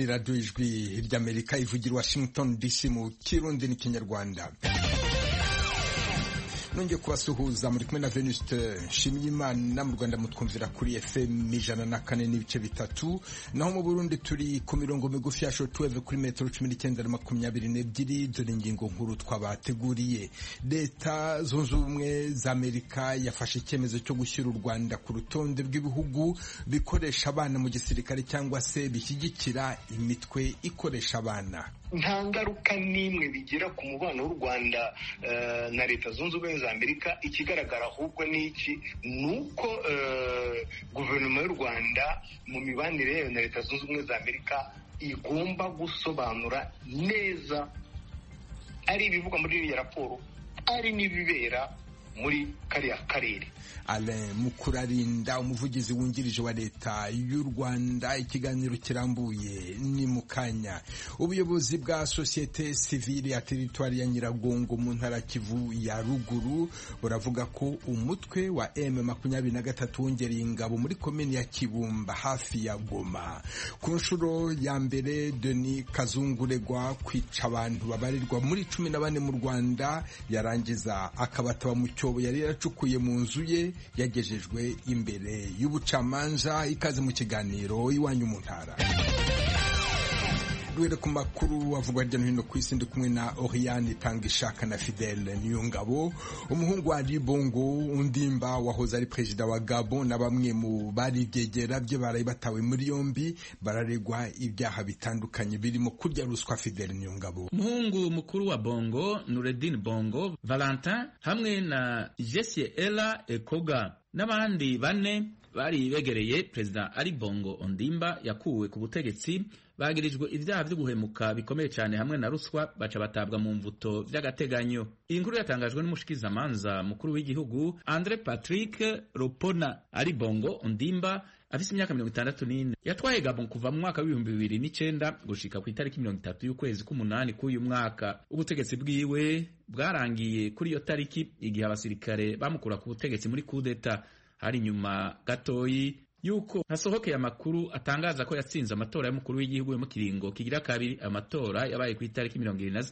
radiyo ijwi ry'Amerika ivugira Washington DC mu Kirundi n'Ikinyarwanda. Nongeye kubasuhuza muri kumwe na Venuste Nshimiyimana. Mu Rwanda mutwumvira kuri FM 104.3, naho mu Burundi turi ku mirongo migufi ya shortwave kuri metero 19 na 22. Dore ingingo nkuru twabateguriye. Leta zunze ubumwe za Amerika yafashe icyemezo cyo gushyira u Rwanda ku rutonde rw'ibihugu bikoresha abana mu gisirikare cyangwa se bishyigikira imitwe ikoresha abana. Nta ngaruka n'imwe bigira ku mubano w'u Rwanda na Leta zunze ubumwe za Amerika. Ikigaragara ahubwo nuko guverinoma y'u Rwanda mu mibanire yayo na Leta zunze ubumwe za Amerika igomba gusobanura neza ari ibivugwa muri iriya raporo, ari n'ibibera muri kariya karere. Alain Mukurarinda, umuvugizi wungirije wa Leta y'u Rwanda. Ikiganiro kirambuye ni mukanya. Ubuyobozi bwa societe civile ya teritwari ya Nyiragongo mu ntara Kivu ya ruguru buravuga ko umutwe wa M23 wongereye ingabo muri komini ya Kibumba hafi ya Goma. Ku nshuro ya mbere Denis Kazunguregwa kwica abantu babarirwa muri 14 mu Rwanda yarangiza akabataba mu cyobo yari yaracukuye mu nzu ye yagejejwe imbere y'ubucamanza. Ikaze mu kiganiro iwanyu mu ntara. Duhere ku makuru avugwa hirya no hino ku isi, ndi kumwe na Oriane Tangishaka na Fidele Niyongabo. Umuhungu wa Ali Bongo Ondimba wahoze ari perezida wa Gabon na bamwe mu bari byegera bye baraye batawe muri yombi bararegwa ibyaha bitandukanye birimo kurya ruswa. Fidele Niyongabo. Umuhungu mukuru wa Bongo Noureddin Bongo Valentin hamwe na Jessie Ella Ekoga n'abandi bane bari begereye perezida Ali Bongo Ondimba yakuwe ku butegetsi bagirijwe ibyaha byo guhemuka bikomeye cyane hamwe na ruswa, baca batabwa mu mvuto by'agateganyo. Iyi nkuru yatangajwe n'umushikizamanza mukuru w'igihugu Andre Patrick Ropona. Ali Bongo Ondimba afise imyaka 64 yatwaye Gabon kuva mu mwaka wa 2009 gushika ku itariki 30 y'ukwezi k'umunani k'uyu mwaka. Ubutegetsi bwiwe bwarangiye kuri iyo tariki igihe abasirikare bamukura ku butegetsi muri coup d'etat. Hari nyuma gatoyi yuko hasohokeye amakuru atangaza ko yatsinze amatora y'umukuru w'igihugu mu kiringo kigira kabiri. Amatora yabaye ku itariki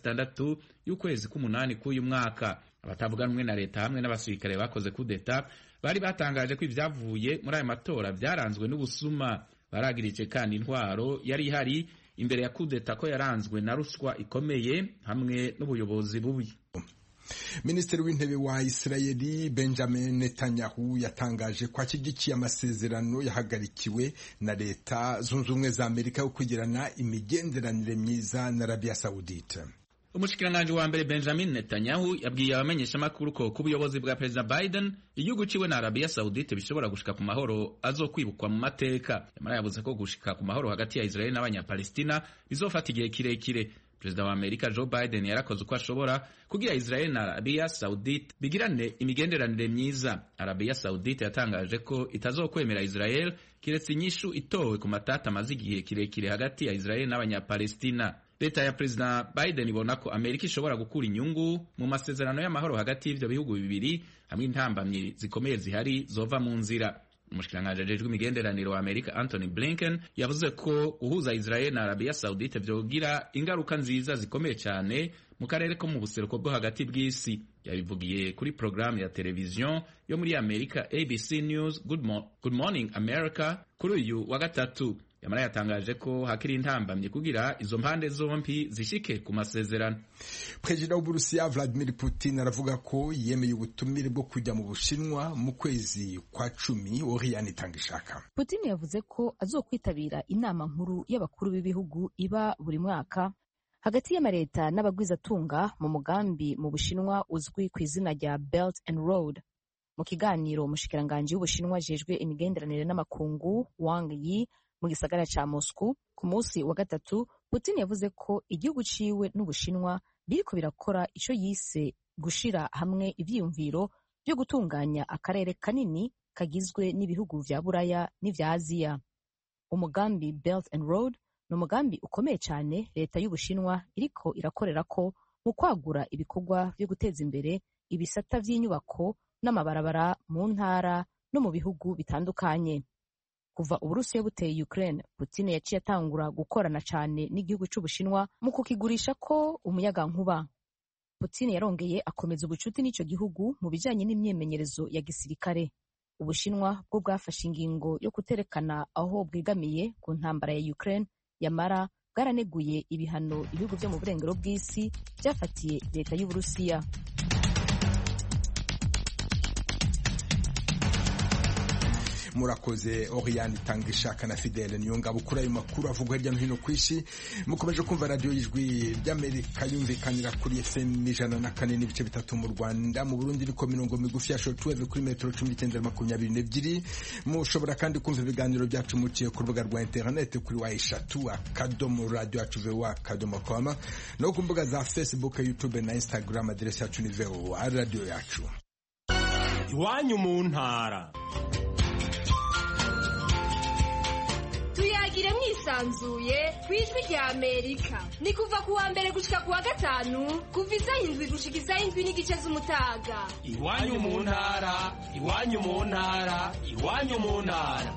26 y'ukwezi k'umunani k'uyu mwaka. Abatavuga rumwe na leta hamwe n'abasirikare bakoze coup d'etat bari batangaje ko ibyavuye muri aya matora byaranzwe n'ubusuma. Baragirije kandi intwaro yari ihari imbere ya coup d'etat ko yaranzwe na ruswa ikomeye hamwe n'ubuyobozi bubi. Minisitiri w'intebe wa Israeli Benjamin Netanyahu yatangaje ko ashyigikiye amasezerano yahagarikiwe na Leta zunze ubumwe za Amerika yo kugirana imigenderanire myiza na Arabia Saudite. Umushikiranganji wa mbere Benjamin Netanyahu yabwiye abamenyeshamakuru ko ku buyobozi bwa Perezida Biden igihugu ciwe na Arabia Saudite bishobora gushika ku mahoro azokwibukwa mu mateka. Yamara yavuze ko gushika ku mahoro hagati ya Israeli n'Abanyapalestina bizofata igihe kirekire. Perezida wa Amerika Joe Biden yarakoze uko ashobora kugira Israel na Arabia Saudite bigirane imigenderanire myiza. Arabia Saudite yatangaje ko itazokwemera Israel kiretse inyishu itowe ku matata amaze igihe kirekire hagati ya Israel n'Abanyapalestina. Leta ya Perezida Biden ibona ko Amerika ishobora gukura inyungu mu masezerano y'amahoro hagati y'ivyo bihugu bibiri hamwe intambamyi zikomeye zihari zova mu nzira. Umushikiranganji ajejwe imigenderanire wa Amerika Anthony Blinken yavuze ko guhuza Israel na Arabia Saudite vyogira ingaruka nziza zikomeye cyane mu karere ko mu buseruko bwo hagati bw'isi. Yabivugiye kuri programu ya televiziyo yo muri Amerika ABC News Good Morning America kuri uyu wa gatatu. Yamara yatangaje ko hakiri intambamye kugira izo mpande zombi zishike ku masezerano. Perezida w'Uburusiya Vladimir Putin aravuga ko yemeye ubutumire bwo kujya mu Bushinwa mu kwezi kwa 10. Oriane Tangishaka. Putin yavuze ko azokwitabira inama nkuru y'abakuru b'ibihugu iba buri mwaka hagati y'amareta n'abagwizatunga mu mugambi mu Bushinwa uzwi ku izina rya Belt and Road. Mu kiganiro umushikiranganji w'Ubushinwa ajejwe imigenderanire n'amakungu Wang Yi mu gisagara ca Moscow ku munsi wa gatatu, Putin yavuze ko igihugu ciwe n'Ubushinwa biriko birakora ico yise gushira hamwe ivyiyumviro byo gutunganya akarere kanini kagizwe n'ibihugu vya Buraya n'ivya Aziya. Umugambi Belt and Road ni umugambi ukomeye cyane leta y'Ubushinwa iriko irakorera ko mu kwagura ibikorwa byo guteza imbere ibisata vy'inyubako n'amabarabara mu ntara no mu bihugu bitandukanye. kuva Uburusiya buteye Ukraine, Putin yaciye atangura gukorana cyane n'igihugu c'Ubushinwa mu kukigurisha ko umuyagankuba. Putin yarongeye akomeza ubucuti n'ico gihugu mu bijanye n'imyimenyerezo ya gisirikare. Ubushinwa bwo bwafashe ingingo yo kuterekana aho bwegamiye ku ntambara ya Ukraine, yamara bwaraneguye ibihano ibihugu vyo mu burengero bw'isi vyafatiye leta y'Uburusiya. Murakoze Oriane Tangishaka na Fidele Niyongabo kuri ayo makuru avugwa hirya no hino ku isi. Mukomeje kumva radio y'Ijwi ry'Amerika yumvikanira kuri FM 104.3 mu Rwanda, mu Burundi niko mirongo migufi ya shortwave kuri metero 1922. Mushobora kandi kumva ibiganiro byacu muciye ku rubuga rwa internet kuri wa@radio@voa.com no ku mbuga za Facebook, YouTube na Instagram. Adresse yacu ni VOA radio yacu. Iwanyu mu ntara. Tuyagire mwisanzuye kwijwi rya Amerika. Ni kuva kuwa mbere gushika kuwa gatanu kuva isaha 7 gushika isaha 7:30 z'umutaga. Iwanyu mu ntara, iwanyu mu ntara, iwanyu mu ntara.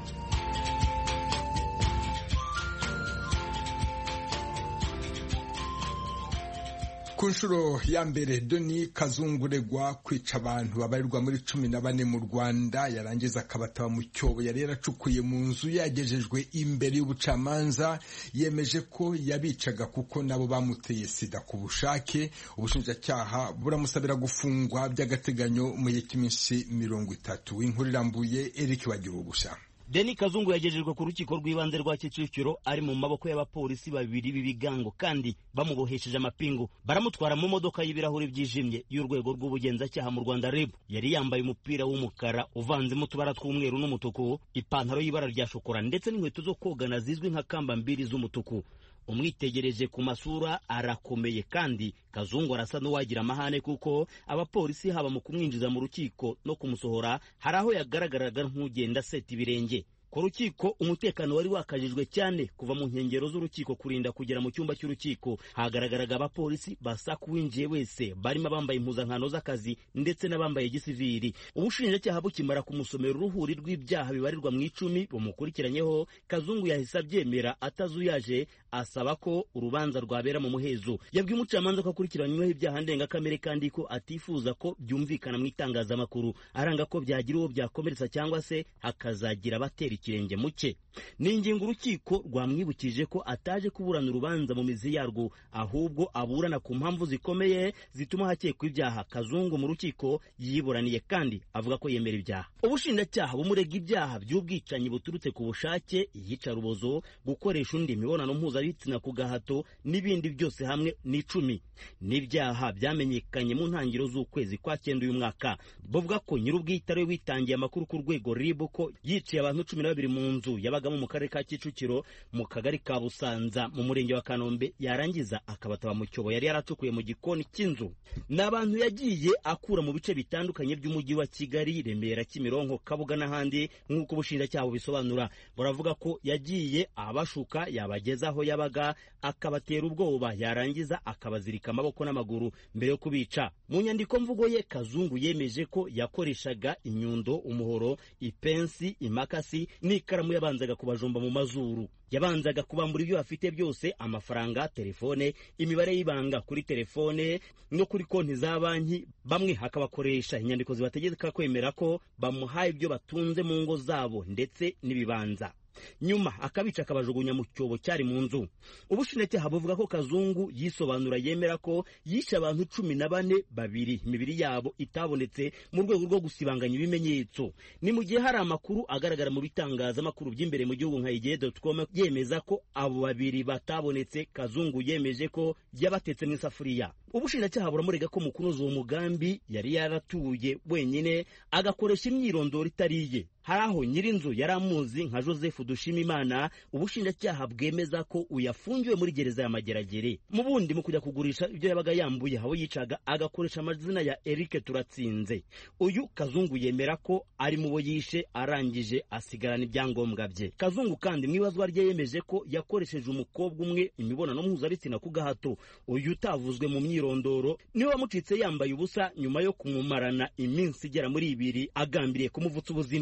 Ku nshuro ya mbere Doni Kazunguregwa kwica abantu babarirwa muri 14 mu Rwanda yarangiza akabataba mu cyobo yari yaracukuye mu nzu yagejejwe imbere y'ubucamanza. Yemeje ko yabicaga kuko nabo bamuteye sida ku bushake. Ubushinjacyaha buramusabira gufungwa by'agateganyo mu gihe cy'iminsi 30. Inkuru irambuye Eric Bagirugusha. Deni Kazungu yagejejwe ku rukiko rw'ibanze rwa Kicukiro ari mu maboko y'abapolisi babiri b'ibigango kandi bamubohesheje amapingu. Baramutwara mu modoka y'ibirahuri byijimye y'urwego rw'ubugenzacyaha mu Rwanda RIB. Yari yambaye umupira w'umukara uvanzemo utubara tw'umweru n'umutuku, ipantaro y'ibara rya shokora ndetse n'inkweto zo kogana zizwi nka kamba mbiri z'umutuku. Umwitegereje ku masura arakomeye kandi Kazungu arasa n'uwagira amahane kuko abapolisi haba mu kumwinjiza mu rukiko no kumusohora hari aho yagaragaraga nk'ugenda seta ibirenge. Ku rukiko umutekano wari wakajijwe cyane kuva mu nkengero z'urukiko kurinda kugera mu cyumba cy'urukiko. Hagaragaraga abapolisi basa kuwinjiye wese barimo bambaye impuzankano z'akazi ndetse n'abambaye gisivili. Ubushinjacyaha bukimara kumusomera uruhuri rw'ibyaha bibarirwa mu 10 bumukurikiranyeho, Kazungu yahise abyemera atazuyaje, asaba ko urubanza rwabera mu muhezo. Yabwiye umucamanza ko akurikiranyweho ibyaha ndengakamere kandi ko atifuza ko byumvikana mu itangazamakuru, aranga ko byagira uwo byakomeretsa cyangwa se hakazagira abatera ikirenge muke. Ni ingingo urukiko rwamwibukije ko ataje kuburana urubanza mu mizi yarwo, ahubwo aburana ku mpamvu zikomeye zituma hakekwa ibyaha. Kazungu mu rukiko yiburaniye kandi avuga ko yemera ibyaha. Ubushinjacyaha bumurega ibyaha by'ubwicanyi buturutse ku bushake, iyicarubozo, gukoresha undi imibonano mpuzabitsina ku gahato n'ibindi byose hamwe ni 10. N'ibyaha byamenyekanye mu ntangiriro z'ukwezi kwa 9 uyu mwaka. Bavuga ko nyir'ubwitare witangiye amakuru ku rwego RIB ko yiciye abantu 12 mu nzu yabagamo mu karere ka Kicukiro mu kagari ka Busanza mu murenge wa Kanombe, yarangiza akabataba mu cyobo yari yaracukuye mu gikoni cy'inzu. N'abantu yagiye akura mu bice bitandukanye by'umujyi wa Kigali, Remera, Kimironko, Kabuga n'ahandi nk'uko ubushinjacyaha bubisobanura. Buravuga ko yagiye abashuka yabageza aho yabaga akabatera ubwoba, yarangiza akabazirika amaboko n'amaguru mbere yo kubica. Mu nyandiko mvugo ye Kazungu yemeje ko yakoreshaga inyundo, umuhoro, ipensi, imakasi n'ikaramu yabanzaga kubajomba mu mazuru. Yabanzaga kubambura ibyo afite byose, amafaranga, telefone, imibare y'ibanga kuri telefone no kuri konti za banki. Bamwe hakabakoresha inyandiko zibategeka kwemera ko bamuhaye ibyo batunze mu ngo zabo ndetse n'ibibanza. Nyuma akabica akabajugunya mu cyobo cyari mu nzu. Ubushinjacyaha buvuga ko Kazungu yisobanura yemera ko yishe abantu 14, babiri imibiri yabo itabonetse mu rwego rwo gusibanganya ibimenyetso. Ni mu gihe hari amakuru agaragara mu bitangazamakuru by'imbere mu gihugu nka igihe.com yemeza ko abo babiri batabonetse. Kazungu yemeje ko yabatetse mu isafuriya. Ubushinjacyaha buramurega ko mu kunoza uwo mugambi yari yaratuye wenyine agakoresha imyirondoro itariye. Hari aho nyirinzu yaramuzi nka Joseph Dushimimana. Ubushinjacyaha bwemeza ko uyafungiwe muri gereza ya Mageragere. Mu bundi mu kujya kugurisha ibyo yabaga yambuye aho yicaga agakoresha amazina ya Eric Turatsinze. Uyu Kazungu yemera ko ari mu bo yishe arangije asigarana ibyangombwa bye. Kazungu kandi mu ibazwa rye yemeje ko yakoresheje umukobwa umwe imibonano mpuzabitsina ku gahato. Uyu utavuzwe mu myirondoro niwe wamucitse yambaye ubusa nyuma yo kumumarana iminsi igera muri 2 agambiriye kumuvutsa ubuzima.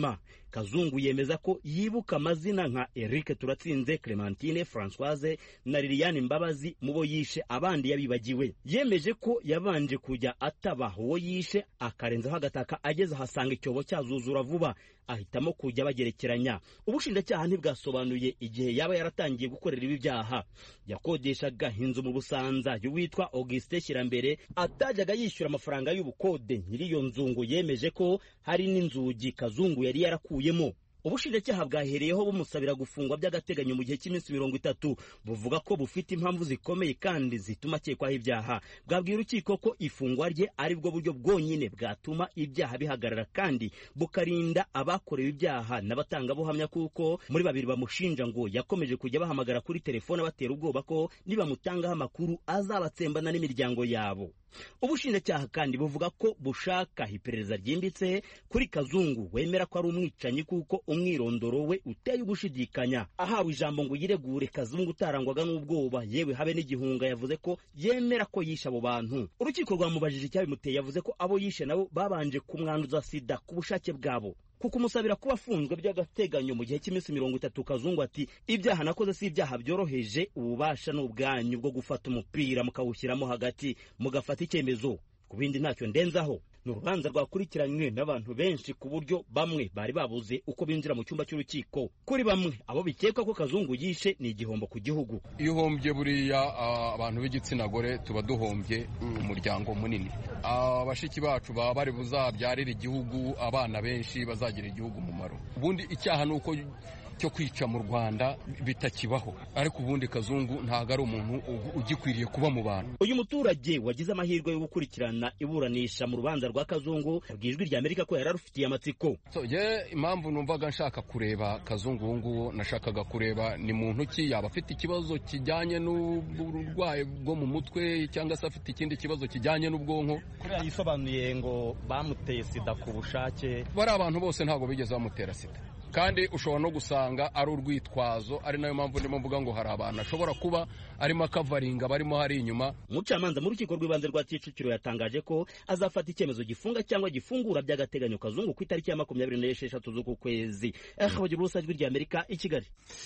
Kazungu yemeza ko yibuka amazina nka Eric Turatsinze, Clementine, Françoise na Liliane Mbabazi mu bo yishe, abandi yabibagiwe. Yemeje ko yabanje kujya ataba uwo yishe akarenzaho agataka, ageze ahasanga icyobo cyazuzura vuba, ahitamo kujya bagerekeranya. Ubushinjacyaha ntibwasobanuye igihe yaba yaratangiye gukorera ibi byaha. Yakodeshaga inzu mu Busanza y'uwitwa Auguste Shyirambere, atajyaga yishyura amafaranga y'ubukode. Nyiri iyo nzu ngo yemeje ko hari n'inzugi Kazungu yari yarakuyemo. Ubushinjacyaha bwahereyeho bumusabira gufungwa by'agateganyo mu gihe cy'iminsi 30, buvuga ko bufite impamvu zikomeye kandi zituma akekwaho ibyaha. Bwabwiye urukiko ko ifungwa rye ari bwo buryo bwonyine bwatuma ibyaha bihagarara kandi bukarinda abakorewe ibyaha n'abatangabuhamya, kuko muri babiri bamushinja ngo yakomeje kujya bahamagara kuri telefone batera ubwoba ko nibamutangaho amakuru azabatsembana n'imiryango yabo. Ubushinjacyaha kandi buvuga ko bushaka iperereza ryimbitse kuri Kazungu wemera ko ari umwicanyi, kuko umwirondoro we uteye ugushidikanya. Ahawe ijambo ngo yiregure, Kazungu utarangwaga n'ubwoba yewe habe n'igihunga yavuze ko yemera ko yishe abo bantu. Urukiko rwamubajije icyabimuteye, yavuze ko abo yishe nabo babanje kumwanduza sida ku bushake bwabo. Kuko umusabira kuba afunzwe by'agateganyo mu gihe cy'iminsi 30, Kazungu ati ibyaha nakoze si ibyaha byoroheje, ububasha n'ubwanyu bwo gufata umupira mukawushyiramo hagati mugafata icyemezo, ku bindi ntacyo ndenzaho. Ni urubanza rwakurikiranywe n'abantu benshi ku buryo bamwe bari babuze uko binjira mu cyumba cy'urukiko. Kuri bamwe abo bikekwa ko Kazungu yishe ni igihombo ku gihugu. Iyo uhombye buriya abantu b'igitsina gore tuba duhombye umuryango munini. Abashiki bacu baba bari buzabyarira igihugu abana benshi bazagira igihugu umumaro. Ubundi icyaha ni uko cyo kwica mu Rwanda bitakibaho, ariko ubundi Kazungu ntago ari umuntu ugikwiriye kuba mu bantu. Uyu muturage wagize amahirwe yo gukurikirana iburanisha mu rubanza rwa Kazungu bw'Ijwi rya Amerika ko yararufitiye amatsiko. Impamvu numvaga nshaka kureba Kazungu nguwo, nashakaga kureba ni muntu ki, yaba afite ikibazo kijyanye n'uburwayi bwo mu mutwe cyangwa se afite ikindi kibazo kijyanye n'ubwonko. Kuriya yisobanuye ngo bamuteye sida ku bushake. Bari abantu bose ntago bigeze bamutera sida, kandi ushobora no gusanga ari urwitwazo. Ari nayo mpamvu ndimo mvuga ngo hari abantu ashobora kuba arimo akavaringa barimo hari inyuma. Umucamanza mu rukiko rw'ibanze rwa Kicukiro yatangaje ko azafata icyemezo gifunga cyangwa gifungura by'agateganyo Kazungu ku itariki ya 26 z'uku kwezi. Bagira ubusa Ijwi rya Amerika i Kigali.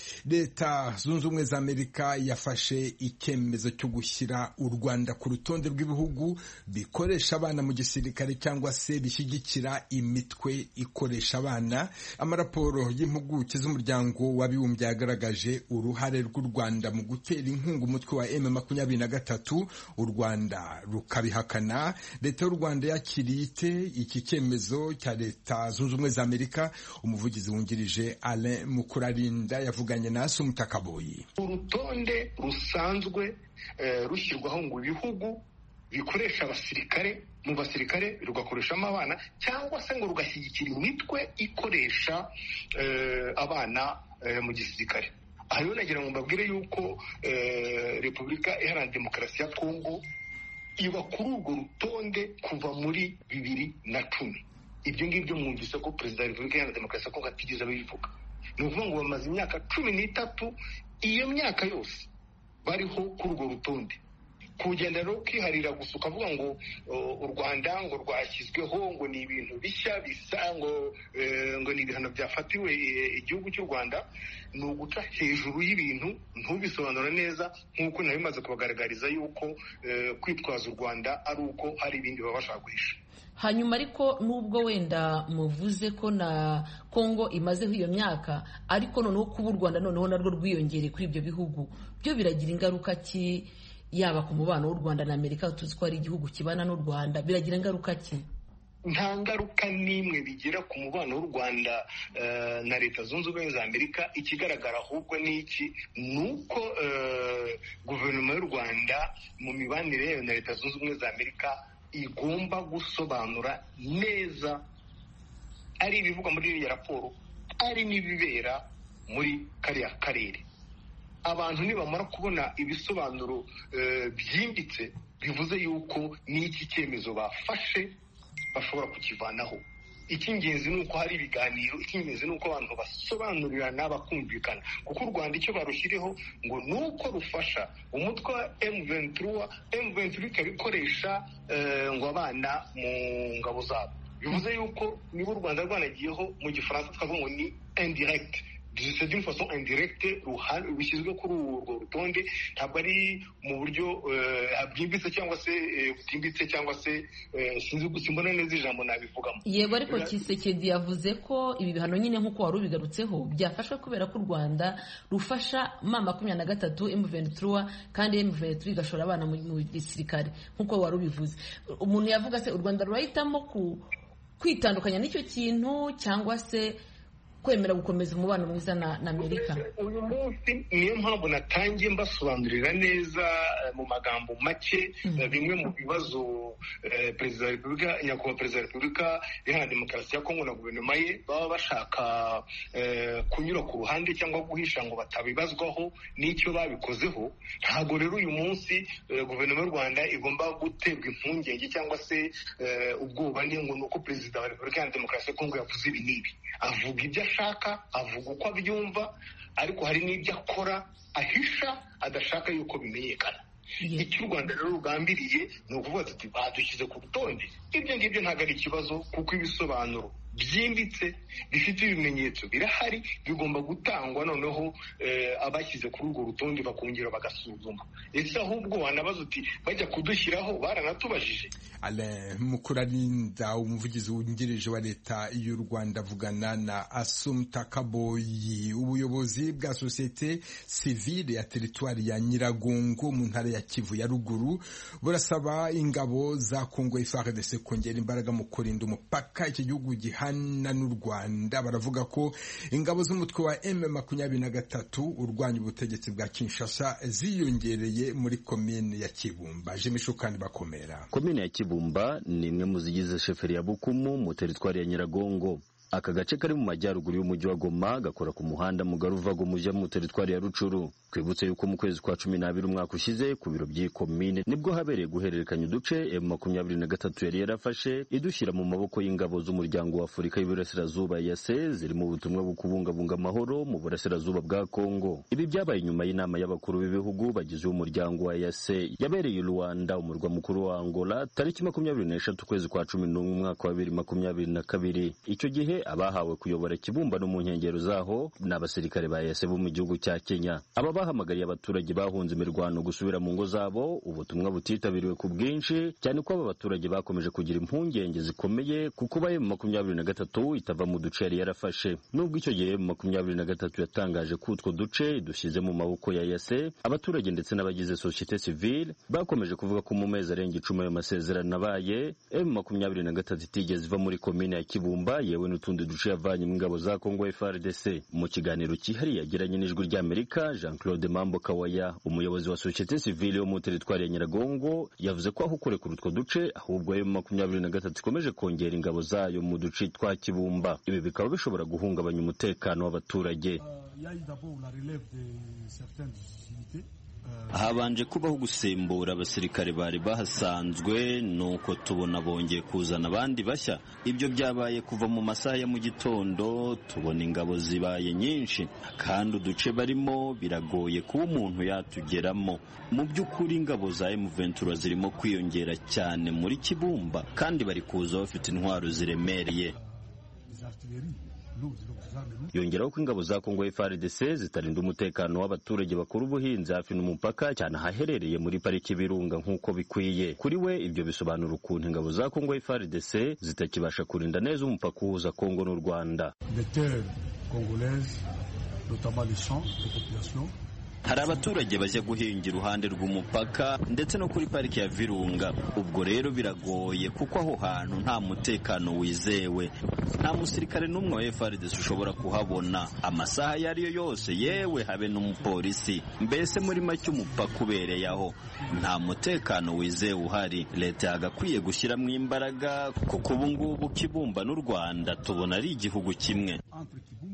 Leta Zunze Ubumwe za Amerika yafashe icyemezo cyo gushyira u Rwanda ku rutonde rw'ibihugu bikoresha abana mu gisirikare cyangwa se bishyigikira imitwe ikoresha abana. Amaraporo y'impuguke z'umuryango w'abibumbye yagaragaje uruhare rw'u Rwanda mu gutera inkunga umutwe wa M23, u Rwanda rukabihakana. Leta y'u Rwanda yakiriye ite iki cyemezo cya Leta Zunze Ubumwe za Amerika? Umuvugizi wungirije Alain Mukurarinda yavuganye na Sumutakaboyi. Urutonde rusanzwe rushyirwaho ngo ibihugu bikoresha abasirikare, mu basirikare rugakoreshamo abana, cyangwa se ngo rugashyigikira imitwe ikoresha abana mu gisirikare. Aha rero nagira ngo mbabwire yuko Repubulika Iharanira Demokarasi ya Kongo iba kuri urwo rutonde kuva muri 2010. Ibyo ngibyo mwumvise ko Perezida wa Repubulika Iharanira Demokarasi ya Kongo atigeze abivuga. Ni ukuvuga ngo bamaze imyaka 13, iyo myaka yose bariho kuri urwo rutonde. Kugenda rero kwiharira gusa ukavuga ngo u Rwanda ngo rwashyizweho ngo ni ibintu bishya bisa ngo ni ibihano byafatiwe igihugu cy'u Rwanda, ni uguca hejuru y'ibintu ntubisobanura neza, nk'uko nawe bimaze kubagaragariza yuko kwitwaza u Rwanda ari uko hari ibindi baba bashaka guhisha. Hanyuma ariko nubwo wenda muvuze ko na Kongo imazeho iyo myaka, ariko noneho kuba u Rwanda noneho narwo rwiyongere kuri ibyo bihugu, byo biragira ingaruka ki yaba ku mubano w'u Rwanda na Amerika? Tuzi ko ari igihugu kibana n'u Rwanda, biragira ingaruka ki? Nta ngaruka n'imwe bigira ku mubano w'u Rwanda na Leta Zunze Ubumwe za Amerika. Ikigaragara ahubwo ni iki, nuko guverinoma y'u Rwanda mu mibanire yayo na Leta Zunze Ubumwe za Amerika igomba gusobanura neza ari ibivugwa muri iriya raporo, ari n'ibibera muri kariya karere. Abantu nibamara kubona ibisobanuro byimbitse, bivuze yuko n'iki cyemezo bafashe bashobora kukivanaho. Icy'ingenzi ni uko hari ibiganiro, icy'ingenzi ni uko abantu basobanurirana bakumvikana, kuko u Rwanda icyo barushyiriho ngo ni uko rufasha umutwe wa M23 ikabikoresha ngo abana mu ngabo zabo. bivuze yuko niba u Rwanda rwanagiyeho mu gifaransa twavuga ngo ni indirect, c'est d'une façon indirecte rushyizwe kuri urwo rutonde, ntabwo ari mu buryo bwimbitse cyangwa se butimbitse cyangwa se simbona neza ijambo nabivugamo. Yego, ariko Tshisekedi yavuze ko ibi bihano nyine nk'uko wari ubigarutseho byafashwe kubera ko u Rwanda rufasha M23 M23 kandi M23 igashora abana mu gisirikare nk'uko wari ubivuze. Umuntu yavuga se u Rwanda rurahitamo kwitandukanya n'icyo kintu cyangwa se kwemera gukomeza umubano mwiza na Amerika? Uyu munsi niyo mpamvu natangiye mbasobanurira neza mu magambo make bimwe mu bibazo perezida wa Repubulika, nyakubahwa perezida wa Repubulika Iharanira Demokarasi ya Kongo na guverinoma ye baba bashaka kunyura ku ruhande cyangwa guhisha ngo batabibazwaho n'icyo babikozeho. Ntabwo rero uyu munsi guverinoma y'u Rwanda igomba guterwa impungenge cyangwa se ubwoba ngo nuko perezida wa Repubulika Iharanira Demokarasi ya Kongo yavuze ibi n'ibi. Avuga ibyo ashaka, avuga uko abyumva, ariko hari n'ibyo akora ahisha adashaka yuko bimenyekana. Icyo u Rwanda rero rugambiriye ni ukuvuga tuti badushyize ku rutonde. Ibyo ngibyo ntabwo ari ikibazo, kuko ibisobanuro byimbitse bifite ibimenyetso birahari, bigomba gutangwa, noneho abashyize kuri urwo rutonde bakongera bagasuzuma. Ese ahubwo wanabaza uti bajya kudushyiraho baranatubajije? Alain Mukurarinda, umuvugizi wungirije wa leta y'u Rwanda, avugana na Assumpta Kaboyi. Ubuyobozi bwa sosiyete sivile ya teritwari ya Nyiragongo mu ntara ya Kivu ya ruguru burasaba ingabo za Kongo FARDC kongera imbaraga mu kurinda umupaka iki gihugu gihana n'u Rwanda. Baravuga ko ingabo z'umutwe wa M23 urwanya ubutegetsi bwa Kinshasa ziyongereye muri komine ya Kibumba. Jemisho kandi bakomera. Komine ya Kibumba ni imwe mu zigize sheferi ya Bukumu mu teritwari ya Nyiragongo. Aka gace kari mu majyaruguru y'umujyi wa Goma gakora ku muhanda mugari uva Goma mu teritwari ya Rucuru. Twibutse yuko mu kwezi kwa 12 umwaka ushize ku biro by'ikomine nibwo habereye guhererekanya uduce M23 yari yarafashe idushyira mu maboko y'ingabo z'umuryango wa Afurika y'Iburasirazuba EAC ziri mu butumwa bwo kubungabunga amahoro mu burasirazuba bwa Kongo. Ibi byabaye nyuma y'inama y'abakuru b'ibihugu bagize umuryango wa EAC yabereye Rwanda, umurwa mukuru wa Angola, tariki 24 kwezi kwa 11 umwaka wa 2022. Icyo gihe abahawe kuyobora Kibumba no mu nkengero zaho n'abasirikare ba EAC bo mu gihugu cya Kenya. Aba bahamagariye abaturage bahunze imirwano gusubira mu ngo zabo. Ubutumwa butitabiriwe ku bwinshi, cyane ko aba baturage bakomeje kugira impungenge zikomeye kuko M23 itava mu duce yari yarafashe. Nubwo icyo gihe M23 yatangaje ko utwo duce dushyize mu maboko ya EAC, abaturage ndetse n'abagize societe civile bakomeje kuvuga ko mu mezi arenga 10 ayo masezerano abaye M23 itigeze iva muri komine ya Kibumba, yewe n'utundi duce yavanye mu ngabo za Kongo FARDC. Mu kiganiro cyihariye yagiranye n'ijwi ry'Amerika, Jean-Claude Mambo Kawaya, umuyobozi wa societe civile yo mu teritwari ya Nyiragongo, yavuze ko aho kurekura utwo duce ahubwo M23 ikomeje kongera ingabo zayo mu duce twa Kibumba. Ibi bikaba bishobora guhungabanya umutekano w'abaturage. Habanje kubaho gusembura abasirikare bari bahasanzwe, nuko tubona bongeye kuzana abandi bashya. Ibyo byabaye kuva mu masaha ya mu gitondo, tubona ingabo zibaye nyinshi kandi uduce barimo biragoye kuba umuntu yatugeramo. Mu by'ukuri ingabo za M23 zirimo kwiyongera cyane muri Kibumba kandi bari kuza bafite intwaro ziremereye. Yongeraho ko ingabo za Kongo FARDC zitarinda umutekano w'abaturage bakora ubuhinzi hafi n'umupaka, cyane ahaherereye muri pariki y'Ibirunga nk'uko bikwiye. Kuri we ibyo bisobanura ukuntu ingabo za Kongo FARDC zitakibasha kurinda neza umupaka uhuza Kongo n'u Rwanda. Hari abaturage bajya guhinga iruhande rw'umupaka ndetse no kuri pariki ya Virunga. Ubwo rero biragoye kuko aho hantu nta mutekano wizewe. Nta musirikare n'umwe wa FARDC ushobora kuhabona amasaha yari yo yose, yewe habe n'umupolisi. Mbese muri make umupaka ubereye aho nta mutekano wizewe uhari. Leta yagakwiye gushyiramo imbaraga kuko ubu ngubu Kibumba n'u Rwanda tubona ari igihugu kimwe.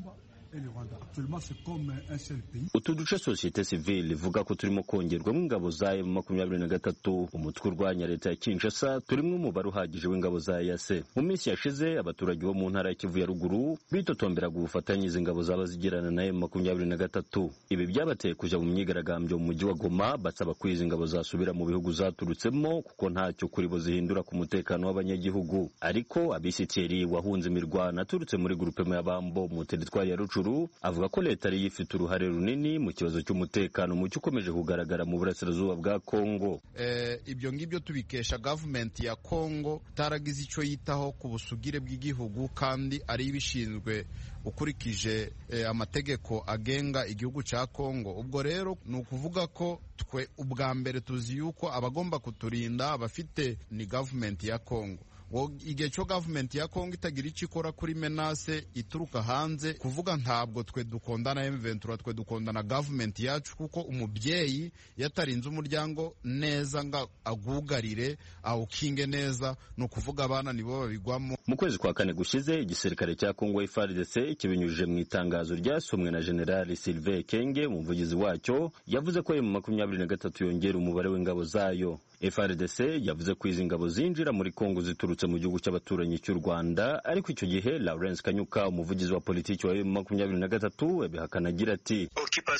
utu duce sosiyete sivile ivuga ko turimo kongerwamo ingabo za M23 umutwe urwanya leta ya Kinshasa turimo umubare uhagije w'ingabo za EAC. Mu minsi yashize abaturage bo mu ntara ya Kivu ya ruguru bitotomberaga ubufatanye izi ngabo zaba zigirana na M23. Ibi byabateye kujya mu myigaragambyo mu mujyi wa Goma basaba ko izi ngabo zasubira mu bihugu zaturutsemo kuko ntacyo kuri bo zihindura ku mutekano w'abanyagihugu. Ariko abisitiri wahunze imirwano aturutse muri grupema y'abambo mu teritwari ya Rucuru avuga ko leta ari yifite uruhare runini mu kibazo cy'umutekano mucyo ukomeje kugaragara mu burasirazuba bwa Kongo. Ibyo ngibyo tubikesha government ya Kongo taragize icyo yitaho ku busugire bw'igihugu kandi ari ibishinzwe ukurikije amategeko agenga igihugu cya Kongo. Ubwo rero ni ukuvuga ko twe ubwa mbere tuzi yuko abagomba kuturinda abafite ni government ya Kongo. Igihe cyo government ya Kongo itagira icyo ikora kuri menace ituruka hanze kuvuga ntabwo twe dukondana M23 twe dukondana government yacu kuko umubyeyi yatarinze umuryango neza nga agugarire awukinge neza no kuvuga abana nibo babigwamo. Mu kwezi kwa kane gushize igisirikare cya Kongo FARDC kibinyujije mu itangazo ryasomwe na General Sylvain Kenge umuvugizi wacyo yavuze ko M23 yongera umubare w'ingabo zayo. FARDC yavuze ko izi ngabo zinjira muri Kongo ziturutse mu gihugu cy'abaturanyi cy'u Rwanda, ariko icyo gihe Lawrence Kanyuka umuvugizi wa politiki wa M23 yabihakana agira ati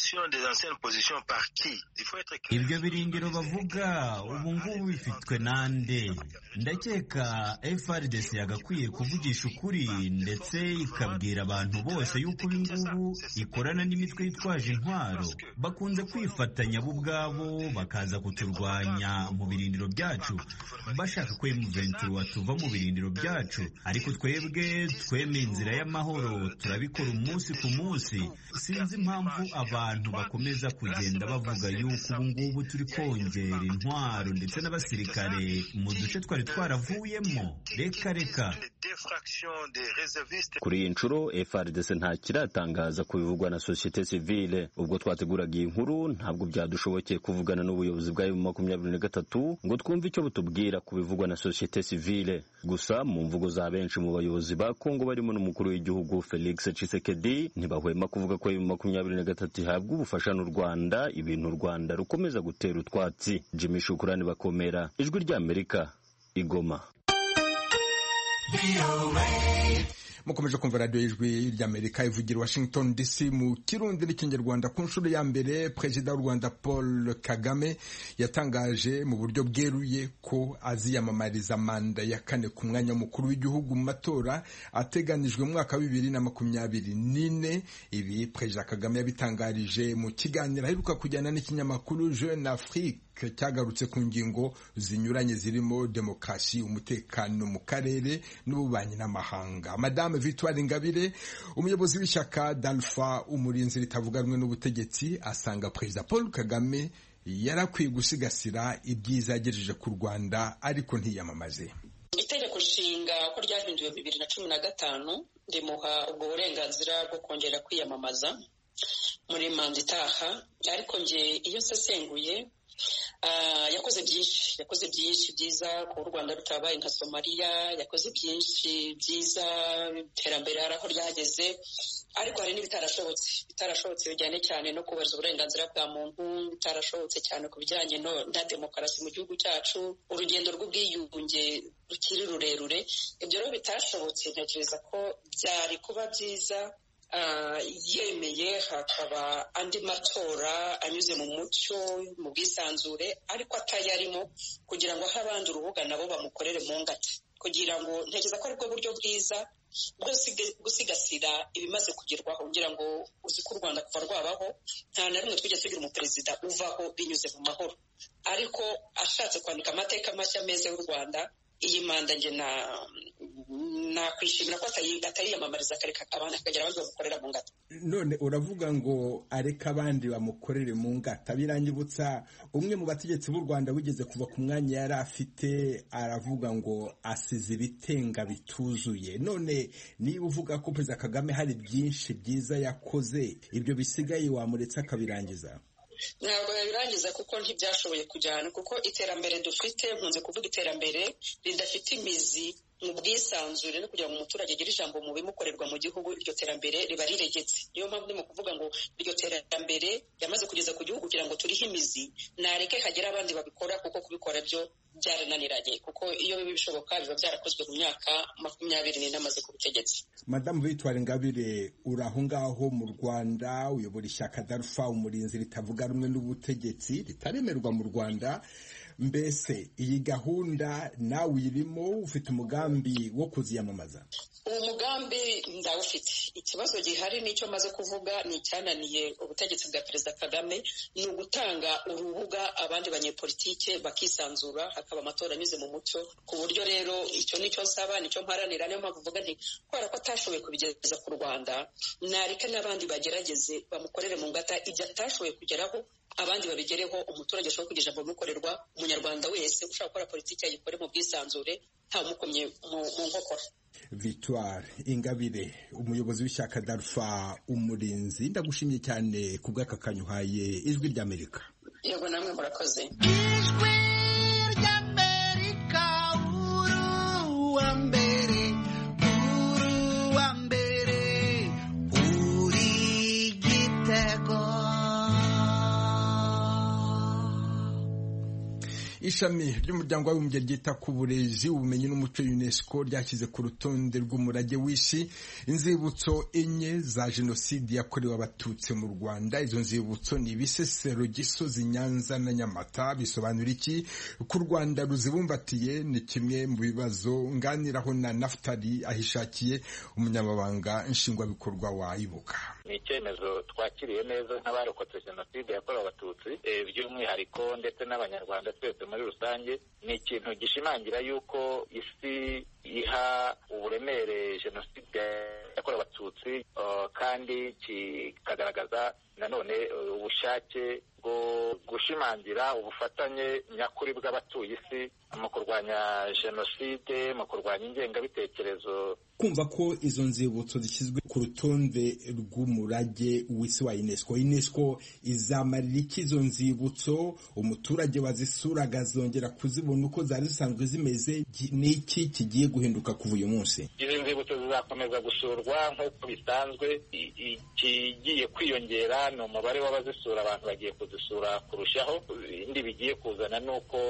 ibyo birindiro bavuga ubu ngubu bifitwe nande. Ndakeka FARDC yagakwiye kuvugisha ukuri ndetse ikabwira abantu bose yuko ubu ngubu ikorana n'imitwe yitwaje intwaro bakunze kwifatanya bo ubwabo bakaza kuturwanya mu birindiro byacu bashaka ko M23 tuva mu birindiro byacu, ariko twebwe twemeye inzira y'amahoro turabikora umunsi ku munsi. Sinzi impamvu abantu bakomeza kugenda bavuga yuko ubu ngubu turi kongera intwaro ndetse n'abasirikare mu duce twari twaravuyemo. Reka kuri iyi nshuro FARDC nta kiratangaza ku bivugwa na societe civile. Ubwo twateguraga iyi nkuru ntabwo byadushobokeye kuvugana n'ubuyobozi bwa M23 ngo twumve icyo butubwira ku bivugwa na societe civile. Gusa mu mvugo za benshi mu bayobozi ba Kongo barimo n'umukuru w'igihugu Felix Tshisekedi ntibahwema kuvuga ko M23 ihabwa ubufasha n'u Rwanda, ibintu u Rwanda rukomeza gutera utwatsi. Jimmy Shukurani Bakomera, Ijwi ry'Amerika, Igoma. Mukomeje kumva radio y'Ijwi ry'Amerika ivugira Washington DC mu Kirundi n'Ikinyarwanda. Ku nshuro ya mbere Perezida w'u Rwanda Paul Kagame yatangaje mu buryo bweruye ko aziyamamariza manda ya kane ku mwanya w'umukuru w'igihugu mu matora ateganijwe mu mwaka wa 2024. Ibi Perezida Kagame yabitangarije mu kiganiro aheruka kujyana n'ikinyamakuru Jeune Afrique cyagarutse ku ngingo zinyuranye zirimo demokarasi, umutekano mu karere n'ububanyi n'amahanga. Madame Victoire Ingabire, umuyobozi w'ishyaka d'Alpha umurinzi ritavuga rumwe n'ubutegetsi, asanga Perezida Paul Kagame yarakwiye gusigasira ibyiza yagejeje ku Rwanda ariko ntiyamamaze. Itegeko nshinga ko ryahinduwe 2015 rimuha ubwo burenganzira bwo kongera kwiyamamaza muri manda itaha, ariko nge iyo nsesenguye yakoze byinshi byiza ku Rwanda rutabaye nka Somalia, yakoze byinshi byiza iterambere haraho ryageze, ariko hari bitarashobotse bijyane cyane no kubahiriza uburenganzira bwa muntu, bitarashobotse cyane ku bijyanye na demokarasi mu gihugu cyacu, urugendo rw'ubwiyunge rukiri rurerure. Ibyo rero bitashobotse, ntekereza ko byari kuba byiza yemeye hakaba andi matora anyuze mu mucyo mu bwisanzure, ariko atayarimo, kugira ngo aho abandi urubuga nabo bamukorere mu ngata, kugira ngo ntekereza ko aribwo buryo bwiza bwo gusigasira ibimaze kugerwaho, kugira ngo uzi ko u Rwanda kuva rwabaho nta na rimwe twigeze tugira umuperezida uvaho binyuze mu mahoro, ariko ashatse kwandika amateka mashya meza y'u Rwanda, iyi manda nge nakwishimira ko atayiyamamariza akareka abandi akagira abandi bamukorera mu ngata. None uravuga ngo areka abandi bamukorere mu ngata, biranyibutsa umwe mu bategetsi b'u Rwanda wigeze kuva ku mwanya yari afite, aravuga ngo asize ibitenga bituzuye. None niba uvuga ko Perezida Kagame hari byinshi byiza yakoze, ibyo bisigaye wamuretse akabirangiza? Ntabwo yabirangiza kuko ntibyashoboye kujyana, kuko iterambere dufite, nkunze kuvuga iterambere ridafite imizi mu bwisanzure no kugira ngo umuturage agire ijambo mu bimukorerwa mu gihugu, iryo terambere riba riregetse. Niyo mpamvu ndimo kuvuga ngo iryo terambere yamaze kugeza ku gihugu kugira ngo turihe imizi, nareke hagera abandi babikora, kuko kubikora byo byarananiranye, kuko iyo biba bishoboka biba byarakozwe mu myaka 20 namaze ku butegetsi. Madamu Victoire Ingabire, uri aho ngaho mu Rwanda, uyobora ishyaka Darufa Umurinzi ritavuga rumwe n'ubutegetsi, ritaremerwa mu Rwanda. Mbese iyi gahunda nawe uyirimo, ufite umugambi wo kuziyamamaza? Uwo mugambi ndawufite. Ikibazo gihari n'icyo maze kuvuga ni icyananiye ubutegetsi bwa Perezida Kagame, ni ugutanga urubuga abandi banyepolitike bakisanzura, hakaba amatora anyuze mu mucyo, ku buryo rero icyo nicyo nsaba, nicyo mparanira. Niyo mpamvu mvuga nti kubera ko atashoboye kubigeza ku Rwanda, nareka n'abandi bagerageze bamukorere mu ngata ibyo atashoboye kugeraho, abandi babigereho, umuturage ashobora kugira ijambo bimukorerwa, umunyarwanda wese ushaka gukora politiki ayikore mu bwisanzure nta mukomye mu nkokora. Victoire Ingabire, umuyobozi w'ishyaka Darufa Umurinzi, ndagushimye cyane ku bw'aka kanya uhaye Ijwi ry'Amerika. Yego, namwe murakoze. Ijwi ry'Amerika, uruwa mbere, uri igitego. Ishami ry'umuryango w'abibumbye ryita ku burezi, ubumenyi n'umuco UNESCO ryashyize ku rutonde rw'umurage w'isi inzibutso 4 za jenoside yakorewe abatutsi mu Rwanda. Izo nzibutso ni Bisesero, Gisozi, Nyanza na Nyamata. Bisobanura iki? Ku Rwanda ruzibumbatiye ni kimwe mu bibazo nganiraho na Naftali Ahishakiye, umunyamabanga nshingwabikorwa wa Ibuka. Ni icyemezo twakiriye neza nk'abarokotse jenoside yakorewe abatutsi, by'umwihariko ndetse n'abanyarwanda twese muri rusange. Ni ikintu gishimangira yuko isi iha uburemere jenoside yakorewe abatutsi, kandi kikagaragaza nanone ubushake bwo gushimangira ubufatanye nyakuri bw'abatuye isi mu kurwanya jenoside, mu kurwanya ingengabitekerezo. Kumva ko izo nzibutso zishyizwe ku rutonde rw'umurage w'isi wa UNESCO, UNESCO izamarira iki izo nzibutso? Umuturage wazisura agazongera kuzibona uko zari zisanzwe zimeze? N'iki kigiye guhinduka kuva uyu munsi? Izi nzibutso zizakomeza gusurwa nk'uko bisanzwe. Ikigiye kwiyongera ni umubare w'abazisura, abantu bagiye kuzisura kurushaho. Ibindi bigiye kuzana ni uko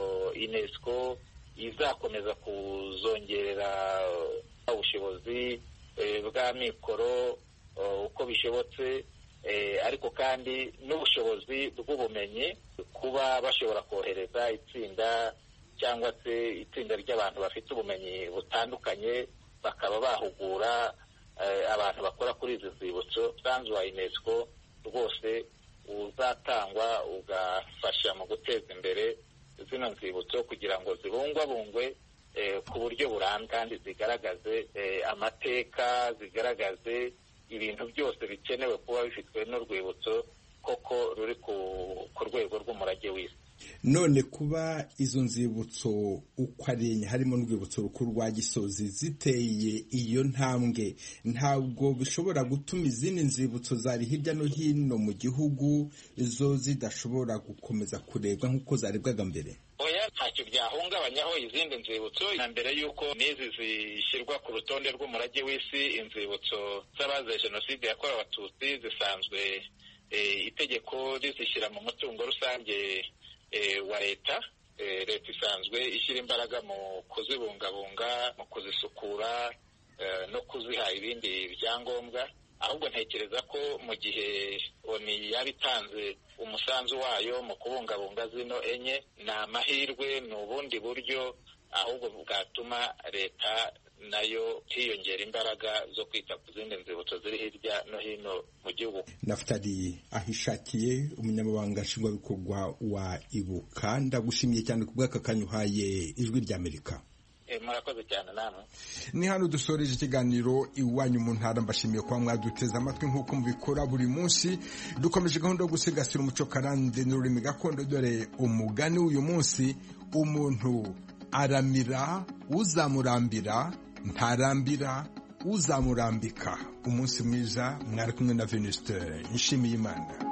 UNESCO izakomeza kuzongerera ubushobozi bwa mikoro uko bishobotse, ariko kandi n'ubushobozi bw'ubumenyi, kuba bashobora kohereza itsinda cyangwa se itsinda ry'abantu bafite ubumenyi butandukanye, bakaba bahugura abantu bakora kuri izi nzibutso. Umusanzu wa UNESCO rwose uzatangwa ugafasha mu guteza imbere zino nzibutso kugira ngo zibungwabungwe ku buryo burambye, kandi zigaragaze amateka, zigaragaze ibintu byose bikenewe kuba bifitwe n'urwibutso koko ruri ku rwego rw'umurage w'isi. None kuba izo nzibutso uko ari enye, harimo n'urwibutso rukuru rwa Gisozi, ziteye iyo ntambwe, ntabwo bishobora gutuma izindi nzibutso zari hirya no hino mu gihugu zo zidashobora gukomeza kurebwa nk'uko zarebwaga mbere? Oya, ntacyo byahungabanyaho izindi nzibutso. Na mbere y'uko n'izi zishyirwa ku rutonde rw'umurage w'isi, inzibutso z'abazize jenoside yakorewe abatutsi zisanzwe itegeko rizishyira mu mutungo rusange wa leta. Leta isanzwe ishyira imbaraga mu kuzibungabunga, mu kuzisukura no kuziha ibindi byangombwa. Ahubwo ntekereza ko mu gihe ONU yaba itanze umusanzu wayo mu kubungabunga zino enye, ni amahirwe, ni ubundi buryo ahubwo bwatuma leta nayo hiyongera imbaraga zo kwita ku zindi nzibutso ziri hirya no hino mu gihugu. Naftali Ahishakiye, umunyamabanga nshingwabikorwa wa Ibuka, ndagushimiye cyane ku bw'aka kanya uhaye Ijwi ry'Amerika. Murakoze cyane namwe. Ni hano dusoreje ikiganiro Iwanyu mu Ntara. Mbashimiye kuba mwaduteze amatwi nk'uko mubikora buri munsi. Dukomeje gahunda yo gusigasira umuco karande n'ururimi gakondo. Dore umugani uyu munsi: umuntu aramira uzamurambira, ntarambira uzamurambika. Umunsi mwiza. Mwari kumwe na Venuste Nshimiyimana.